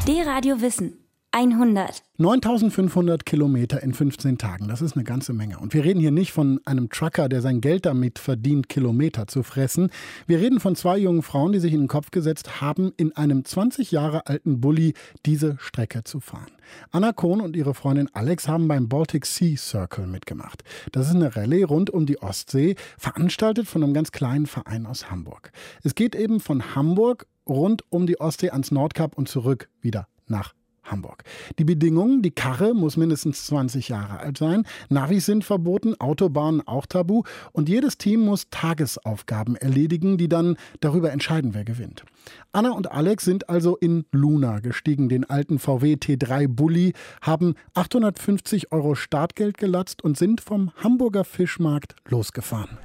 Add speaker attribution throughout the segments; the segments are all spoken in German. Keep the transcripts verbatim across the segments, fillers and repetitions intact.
Speaker 1: D-Radio Wissen. hundert.
Speaker 2: neuntausendfünfhundert Kilometer in fünfzehn Tagen, das ist eine ganze Menge. Und wir reden hier nicht von einem Trucker, der sein Geld damit verdient, Kilometer zu fressen. Wir reden von zwei jungen Frauen, die sich in den Kopf gesetzt haben, in einem zwanzig Jahre alten Bulli diese Strecke zu fahren. Anna Kohn und ihre Freundin Alex haben beim Baltic Sea Circle mitgemacht. Das ist eine Rallye rund um die Ostsee, veranstaltet von einem ganz kleinen Verein aus Hamburg. Es geht eben von Hamburg rund um die Ostsee ans Nordkap und zurück wieder nach Hamburg. Die Bedingungen: die Karre muss mindestens zwanzig Jahre alt sein, Navis sind verboten, Autobahnen auch tabu und jedes Team muss Tagesaufgaben erledigen, die dann darüber entscheiden, wer gewinnt. Anna und Alex sind also in Luna gestiegen, den alten V W T drei Bulli, haben achthundertfünfzig Euro Startgeld gelatzt und sind vom Hamburger Fischmarkt losgefahren.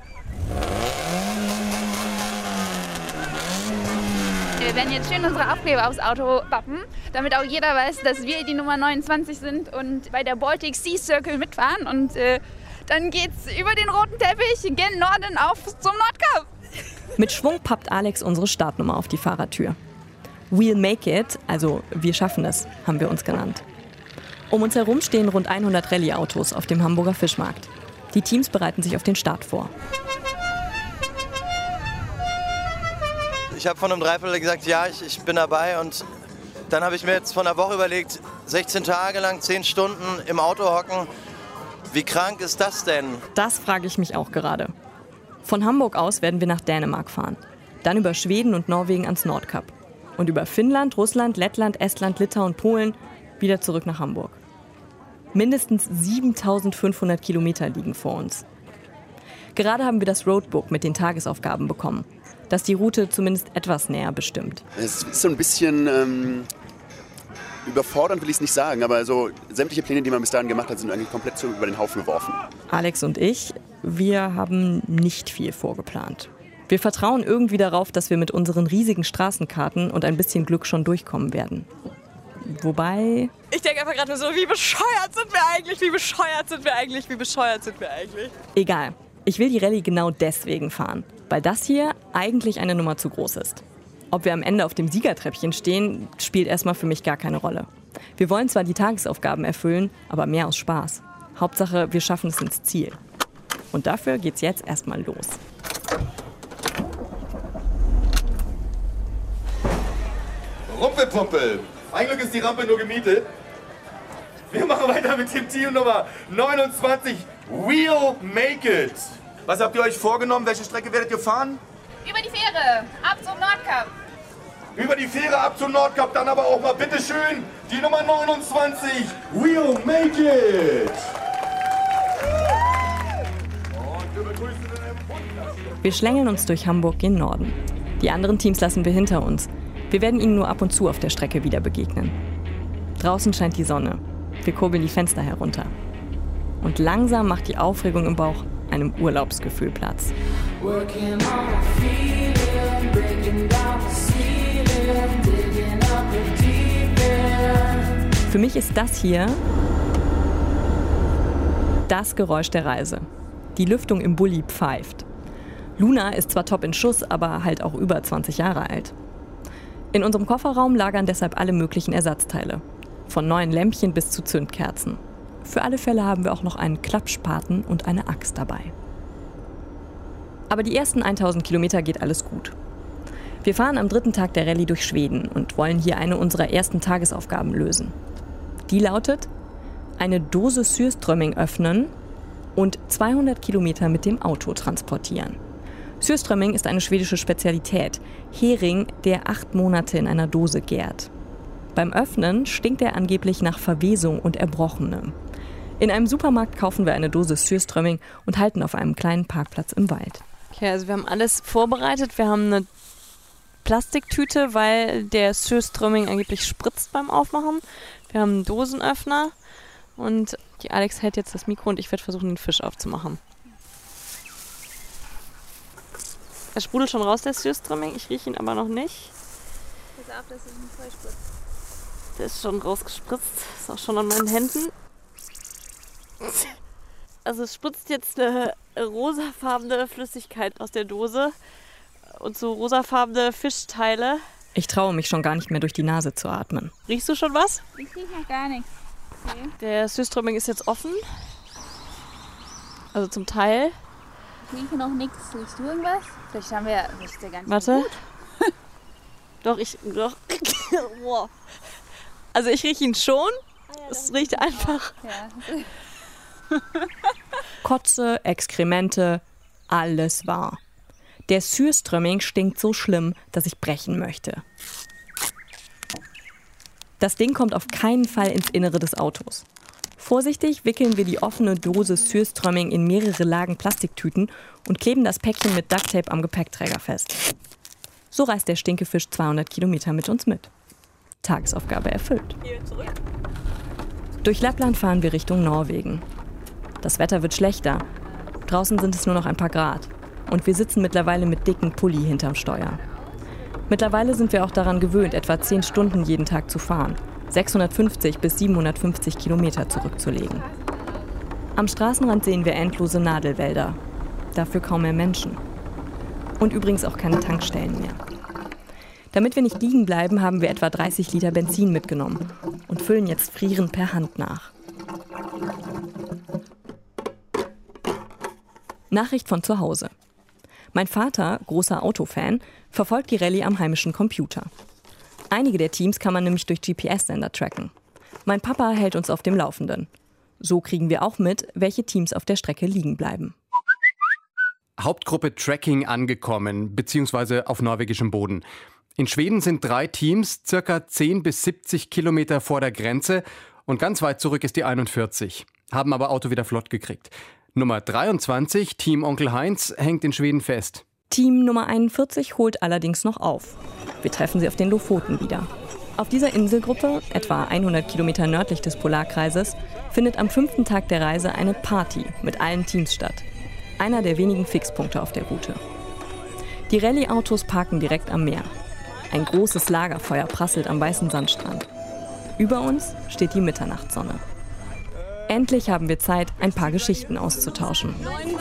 Speaker 3: Wir werden jetzt schön unsere Aufkleber aufs Auto pappen, damit auch jeder weiß, dass wir die Nummer neunundzwanzig sind und bei der Baltic Sea Circle mitfahren. Und äh, dann geht's über den roten Teppich gen Norden auf zum Nordkap.
Speaker 4: Mit Schwung pappt Alex unsere Startnummer auf die Fahrertür. We'll make it, also wir schaffen es, haben wir uns genannt. Um uns herum stehen rund hundert Rallye-Autos auf dem Hamburger Fischmarkt. Die Teams bereiten sich auf den Start vor.
Speaker 5: Ich habe von einem Dreiviertel gesagt, ja, ich, ich bin dabei. Und dann habe ich mir jetzt von der Woche überlegt, sechzehn Tage lang, zehn Stunden im Auto hocken. Wie krank ist das denn?
Speaker 4: Das frage ich mich auch gerade. Von Hamburg aus werden wir nach Dänemark fahren. Dann über Schweden und Norwegen ans Nordkap. Und über Finnland, Russland, Lettland, Estland, Litauen, Polen wieder zurück nach Hamburg. Mindestens siebentausendfünfhundert Kilometer liegen vor uns. Gerade haben wir das Roadbook mit den Tagesaufgaben bekommen, das die Route zumindest etwas näher bestimmt.
Speaker 6: Es ist so ein bisschen ähm, überfordernd, will ich es nicht sagen, aber so sämtliche Pläne, die man bis dahin gemacht hat, sind eigentlich komplett so über den Haufen geworfen.
Speaker 4: Alex und ich, wir haben nicht viel vorgeplant. Wir vertrauen irgendwie darauf, dass wir mit unseren riesigen Straßenkarten und ein bisschen Glück schon durchkommen werden. Wobei...
Speaker 7: Ich denke einfach gerade nur so, wie bescheuert sind wir eigentlich, wie bescheuert sind wir eigentlich, wie bescheuert sind wir eigentlich.
Speaker 4: Egal. Ich will die Rallye genau deswegen fahren, weil das hier eigentlich eine Nummer zu groß ist. Ob wir am Ende auf dem Siegertreppchen stehen, spielt erstmal für mich gar keine Rolle. Wir wollen zwar die Tagesaufgaben erfüllen, aber mehr aus Spaß. Hauptsache, wir schaffen es ins Ziel. Und dafür geht's jetzt erstmal los.
Speaker 8: Rumpelpumpel. Ein Glück ist die Rampe nur gemietet. Wir machen weiter mit dem Team Nummer neunundzwanzig. We'll make it. Was habt ihr euch vorgenommen? Welche Strecke werdet ihr fahren?
Speaker 3: Über die Fähre, ab zum Nordkap.
Speaker 8: Über die Fähre ab zum Nordkap, dann aber auch mal bitteschön die Nummer neunundzwanzig. We'll make it. Und wir begrüßen den
Speaker 4: Wir schlängeln uns durch Hamburg gen Norden. Die anderen Teams lassen wir hinter uns. Wir werden ihnen nur ab und zu auf der Strecke wieder begegnen. Draußen scheint die Sonne. Wir kurbeln die Fenster herunter. Und langsam macht die Aufregung im Bauch einem Urlaubsgefühl Platz. Für mich ist das hier das Geräusch der Reise. Die Lüftung im Bulli pfeift. Luna ist zwar top in Schuss, aber halt auch über zwanzig Jahre alt. In unserem Kofferraum lagern deshalb alle möglichen Ersatzteile. Von neuen Lämpchen bis zu Zündkerzen. Für alle Fälle haben wir auch noch einen Klappspaten und eine Axt dabei. Aber die ersten tausend Kilometer geht alles gut. Wir fahren am dritten Tag der Rallye durch Schweden und wollen hier eine unserer ersten Tagesaufgaben lösen. Die lautet, eine Dose Surströmming öffnen und zweihundert Kilometer mit dem Auto transportieren. Surströmming ist eine schwedische Spezialität, Hering, der acht Monate in einer Dose gärt. Beim Öffnen stinkt er angeblich nach Verwesung und Erbrochenem. In einem Supermarkt kaufen wir eine Dose Surströmming und halten auf einem kleinen Parkplatz im Wald.
Speaker 7: Okay, also wir haben alles vorbereitet. Wir haben eine Plastiktüte, weil der Surströmming angeblich spritzt beim Aufmachen. Wir haben einen Dosenöffner und die Alex hält jetzt das Mikro und ich werde versuchen, den Fisch aufzumachen. Er sprudelt schon raus, der Surströmming. Ich rieche ihn aber noch nicht.
Speaker 3: Pass auf, dass es nicht voll spritzt.
Speaker 7: Der ist schon rausgespritzt. Ist auch schon an meinen Händen. Also es spritzt jetzt eine rosafarbene Flüssigkeit aus der Dose und so rosafarbene Fischteile.
Speaker 4: Ich traue mich schon gar nicht mehr durch die Nase zu atmen.
Speaker 7: Riechst du schon was?
Speaker 3: Ich rieche noch gar nichts. Okay.
Speaker 7: Der Surströmming ist jetzt offen. Also zum Teil.
Speaker 3: Ich rieche noch nichts. Riechst du irgendwas? Vielleicht haben wir riecht der gar nicht
Speaker 7: Warte.
Speaker 3: so gut.
Speaker 7: Doch, ich. Doch. Also ich rieche ihn schon. Es riecht einfach.
Speaker 3: Ja.
Speaker 4: Kotze, Exkremente, alles wahr. Der Surströmming stinkt so schlimm, dass ich brechen möchte. Das Ding kommt auf keinen Fall ins Innere des Autos. Vorsichtig wickeln wir die offene Dose Surströmming in mehrere Lagen Plastiktüten und kleben das Päckchen mit Ducktape am Gepäckträger fest. So reist der Stinkefisch zweihundert Kilometer mit uns mit. Tagesaufgabe erfüllt. Durch Lappland fahren wir Richtung Norwegen. Das Wetter wird schlechter. Draußen sind es nur noch ein paar Grad. Und wir sitzen mittlerweile mit dicken Pulli hinterm Steuer. Mittlerweile sind wir auch daran gewöhnt, etwa zehn Stunden jeden Tag zu fahren. sechshundertfünfzig bis siebenhundertfünfzig Kilometer zurückzulegen. Am Straßenrand sehen wir endlose Nadelwälder. Dafür kaum mehr Menschen. Und übrigens auch keine Tankstellen mehr. Damit wir nicht liegen bleiben, haben wir etwa dreißig Liter Benzin mitgenommen und füllen jetzt frierend per Hand nach. Nachricht von zu Hause. Mein Vater, großer Autofan, verfolgt die Rallye am heimischen Computer. Einige der Teams kann man nämlich durch G P S-Sender tracken. Mein Papa hält uns auf dem Laufenden. So kriegen wir auch mit, welche Teams auf der Strecke liegen bleiben.
Speaker 9: Hauptgruppe Tracking angekommen, beziehungsweise auf norwegischem Boden. In Schweden sind drei Teams, circa zehn bis siebzig Kilometer vor der Grenze und ganz weit zurück ist die einundvierzig. Haben aber Auto wieder flott gekriegt. Nummer dreiundzwanzig, Team Onkel Heinz, hängt in Schweden fest.
Speaker 4: Team Nummer einundvierzig holt allerdings noch auf. Wir treffen sie auf den Lofoten wieder. Auf dieser Inselgruppe, etwa hundert Kilometer nördlich des Polarkreises, findet am fünften Tag der Reise eine Party mit allen Teams statt. Einer der wenigen Fixpunkte auf der Route. Die Rallye-Autos parken direkt am Meer. Ein großes Lagerfeuer prasselt am weißen Sandstrand. Über uns steht die Mitternachtssonne. Endlich haben wir Zeit, ein paar Geschichten auszutauschen.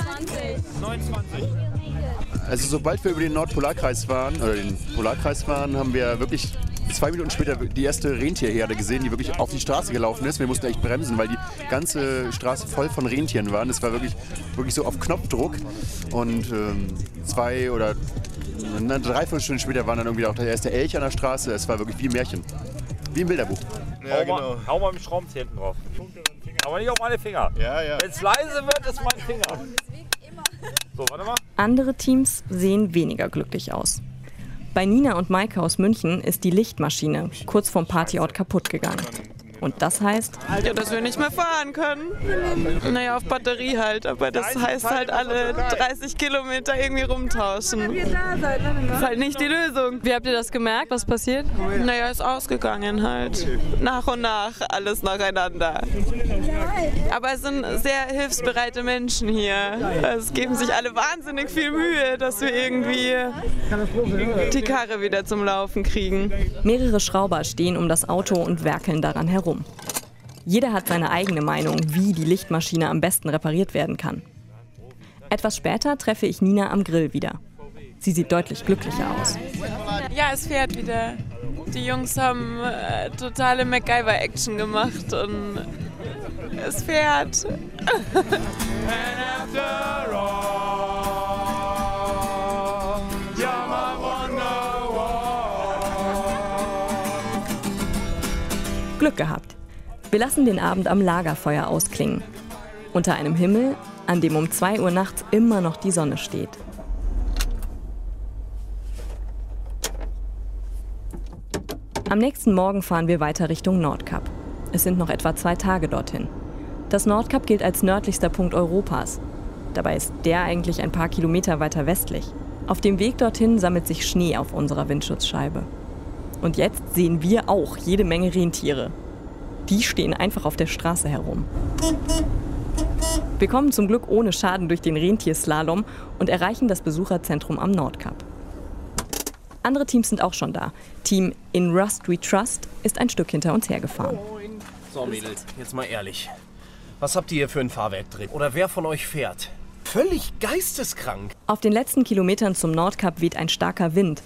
Speaker 6: Also sobald wir über den Nordpolarkreis waren, oder den Polarkreis waren, haben wir wirklich zwei Minuten später die erste Rentierherde gesehen, die wirklich auf die Straße gelaufen ist. Wir mussten echt bremsen, weil die ganze Straße voll von Rentieren waren. Es war wirklich, wirklich so auf Knopfdruck. Und ähm, zwei oder eine Dreiviertelstunde später waren dann irgendwie auch der erste Elch an der Straße. Es war wirklich wie ein Märchen. Wie ein Bilderbuch.
Speaker 8: Ja, genau.
Speaker 10: Hau mal, hau mal mit Schraubenzieher hinten drauf. Aber nicht auf meine Finger.
Speaker 8: Ja, ja.
Speaker 10: Wenn es leise wird, ist mein Finger. So, warte mal.
Speaker 4: Andere Teams sehen weniger glücklich aus. Bei Nina und Maike aus München ist die Lichtmaschine kurz vorm Partyort kaputt gegangen. Und das heißt?
Speaker 11: Ja, dass wir nicht mehr fahren können. Naja, auf Batterie halt. Aber das heißt halt alle dreißig Kilometer irgendwie rumtauschen. Das ist halt nicht die Lösung.
Speaker 7: Wie habt ihr das gemerkt? Was passiert?
Speaker 11: Naja, ist ausgegangen halt. Nach und nach, alles nacheinander. Aber es sind sehr hilfsbereite Menschen hier. Es geben sich alle wahnsinnig viel Mühe, dass wir irgendwie die Karre wieder zum Laufen kriegen.
Speaker 4: Mehrere Schrauber stehen um das Auto und werkeln daran herum. Jeder hat seine eigene Meinung, wie die Lichtmaschine am besten repariert werden kann. Etwas später treffe ich Nina am Grill wieder. Sie sieht deutlich glücklicher aus.
Speaker 11: Ja, es fährt wieder. Die Jungs haben äh, totale MacGyver-Action gemacht und es fährt.
Speaker 4: Glück gehabt. Wir lassen den Abend am Lagerfeuer ausklingen. Unter einem Himmel, an dem um zwei Uhr nachts immer noch die Sonne steht. Am nächsten Morgen fahren wir weiter Richtung Nordkap. Es sind noch etwa zwei Tage dorthin. Das Nordkap gilt als nördlichster Punkt Europas. Dabei ist der eigentlich ein paar Kilometer weiter westlich. Auf dem Weg dorthin sammelt sich Schnee auf unserer Windschutzscheibe. Und jetzt sehen wir auch jede Menge Rentiere. Die stehen einfach auf der Straße herum. Wir kommen zum Glück ohne Schaden durch den Rentierslalom und erreichen das Besucherzentrum am Nordkap. Andere Teams sind auch schon da. Team In Rust We Trust ist ein Stück hinter uns hergefahren.
Speaker 10: So Mädels, jetzt mal ehrlich. Was habt ihr hier für ein Fahrwerk drin? Oder wer von euch fährt? Völlig geisteskrank.
Speaker 4: Auf den letzten Kilometern zum Nordkap weht ein starker Wind.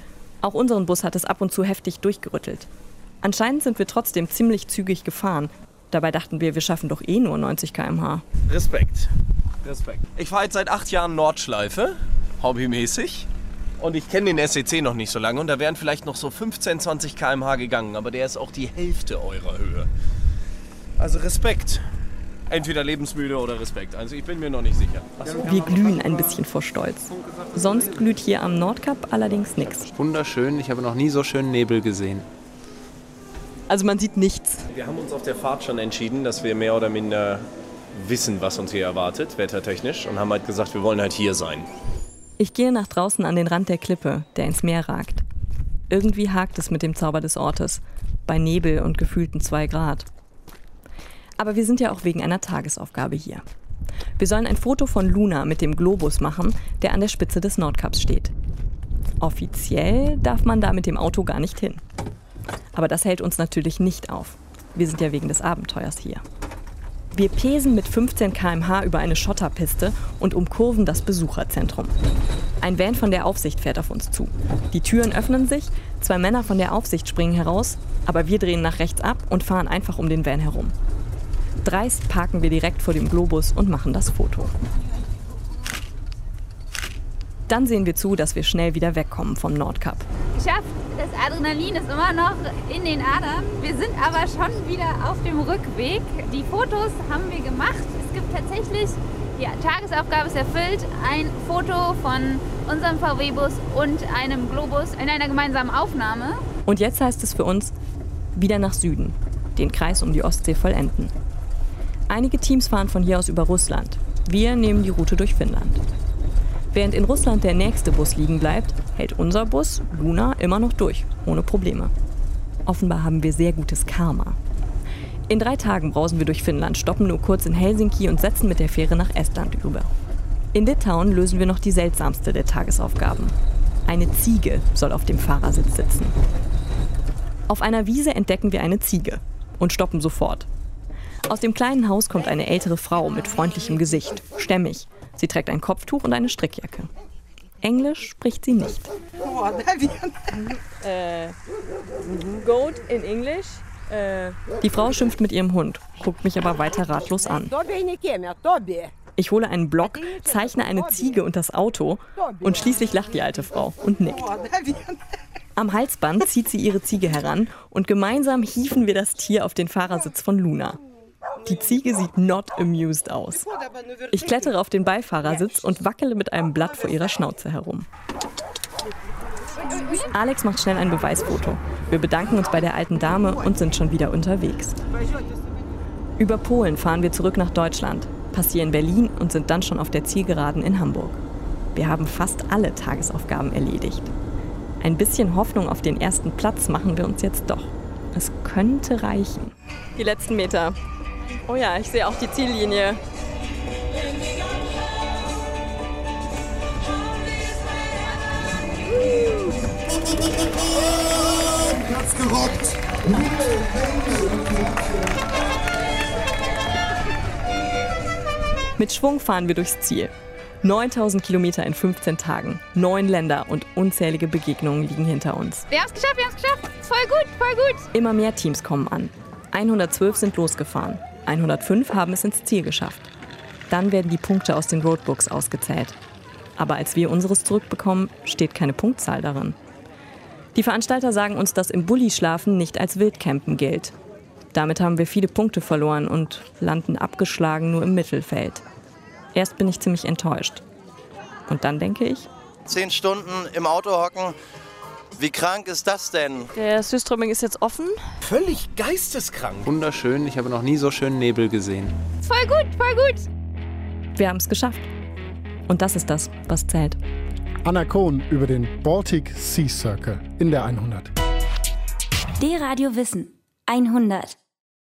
Speaker 4: Auch unseren Bus hat es ab und zu heftig durchgerüttelt. Anscheinend sind wir trotzdem ziemlich zügig gefahren. Dabei dachten wir, wir schaffen doch eh nur neunzig Kilometer pro Stunde.
Speaker 10: Respekt. Respekt. Ich fahre jetzt seit acht Jahren Nordschleife, hobbymäßig. Und ich kenne den S E C noch nicht so lange. Und da wären vielleicht noch so fünfzehn, zwanzig Kilometer pro Stunde gegangen. Aber der ist auch die Hälfte eurer Höhe. Also Respekt. Entweder lebensmüde oder Respekt. Also ich bin mir noch nicht sicher.
Speaker 4: Wir glühen ein bisschen vor Stolz. Sonst glüht hier am Nordkap allerdings nichts.
Speaker 12: Wunderschön. Ich habe noch nie so schönen Nebel gesehen.
Speaker 4: Also man sieht nichts.
Speaker 10: Wir haben uns auf der Fahrt schon entschieden, dass wir mehr oder minder wissen, was uns hier erwartet, wettertechnisch. Und haben halt gesagt, wir wollen halt hier sein.
Speaker 4: Ich gehe nach draußen an den Rand der Klippe, der ins Meer ragt. Irgendwie hakt es mit dem Zauber des Ortes. Bei Nebel und gefühlten zwei Grad. Aber wir sind ja auch wegen einer Tagesaufgabe hier. Wir sollen ein Foto von Luna mit dem Globus machen, der an der Spitze des Nordkaps steht. Offiziell darf man da mit dem Auto gar nicht hin. Aber das hält uns natürlich nicht auf. Wir sind ja wegen des Abenteuers hier. Wir pesen mit fünfzehn Kilometer pro Stunde über eine Schotterpiste und umkurven das Besucherzentrum. Ein Van von der Aufsicht fährt auf uns zu. Die Türen öffnen sich, zwei Männer von der Aufsicht springen heraus, aber wir drehen nach rechts ab und fahren einfach um den Van herum. Dreist parken wir direkt vor dem Globus und machen das Foto. Dann sehen wir zu, dass wir schnell wieder wegkommen vom Nordkap.
Speaker 3: Geschafft, das Adrenalin ist immer noch in den Adern. Wir sind aber schon wieder auf dem Rückweg. Die Fotos haben wir gemacht. Es gibt tatsächlich, ja, Tagesaufgabe ist erfüllt, ein Foto von unserem V W-Bus und einem Globus in einer gemeinsamen Aufnahme.
Speaker 4: Und jetzt heißt es für uns, wieder nach Süden, den Kreis um die Ostsee vollenden. Einige Teams fahren von hier aus über Russland. Wir nehmen die Route durch Finnland. Während in Russland der nächste Bus liegen bleibt, hält unser Bus, Luna, immer noch durch, ohne Probleme. Offenbar haben wir sehr gutes Karma. In drei Tagen brausen wir durch Finnland, stoppen nur kurz in Helsinki und setzen mit der Fähre nach Estland über. In Litauen lösen wir noch die seltsamste der Tagesaufgaben. Eine Ziege soll auf dem Fahrersitz sitzen. Auf einer Wiese entdecken wir eine Ziege und stoppen sofort. Aus dem kleinen Haus kommt eine ältere Frau mit freundlichem Gesicht, stämmig. Sie trägt ein Kopftuch und eine Strickjacke. Englisch spricht sie nicht. äh, goat in English? Äh. Die Frau schimpft mit ihrem Hund, guckt mich aber weiter ratlos an. Ich hole einen Block, zeichne eine Ziege und das Auto und schließlich lacht die alte Frau und nickt. Am Halsband zieht sie ihre Ziege heran und gemeinsam hieven wir das Tier auf den Fahrersitz von Luna. Die Ziege sieht not amused aus. Ich klettere auf den Beifahrersitz und wackele mit einem Blatt vor ihrer Schnauze herum. Alex macht schnell ein Beweisfoto. Wir bedanken uns bei der alten Dame und sind schon wieder unterwegs. Über Polen fahren wir zurück nach Deutschland, passieren Berlin und sind dann schon auf der Zielgeraden in Hamburg. Wir haben fast alle Tagesaufgaben erledigt. Ein bisschen Hoffnung auf den ersten Platz machen wir uns jetzt doch. Es könnte reichen. Die letzten Meter. Oh ja, ich sehe auch die Ziellinie.
Speaker 13: Platz gerockt!
Speaker 4: Mit Schwung fahren wir durchs Ziel. neuntausend Kilometer in fünfzehn Tagen, neun Länder und unzählige Begegnungen liegen hinter uns.
Speaker 3: Wir haben es geschafft, wir haben es geschafft. Voll gut, voll gut.
Speaker 4: Immer mehr Teams kommen an. hundertzwölf sind losgefahren. hundertfünf haben es ins Ziel geschafft. Dann werden die Punkte aus den Roadbooks ausgezählt. Aber als wir unseres zurückbekommen, steht keine Punktzahl darin. Die Veranstalter sagen uns, dass im Bulli-Schlafen nicht als Wildcampen gilt. Damit haben wir viele Punkte verloren und landen abgeschlagen nur im Mittelfeld. Erst bin ich ziemlich enttäuscht. Und dann denke ich...
Speaker 5: Zehn Stunden im Auto hocken, wie krank ist das denn?
Speaker 7: Der Süßströming ist jetzt offen.
Speaker 10: Völlig geisteskrank.
Speaker 12: Wunderschön. Ich habe noch nie so schönen Nebel gesehen.
Speaker 3: Voll gut, voll gut.
Speaker 4: Wir haben es geschafft. Und das ist das, was zählt.
Speaker 2: Anna Kohn über den Baltic Sea Circle in der hundert.
Speaker 1: D-Radio Wissen hundert.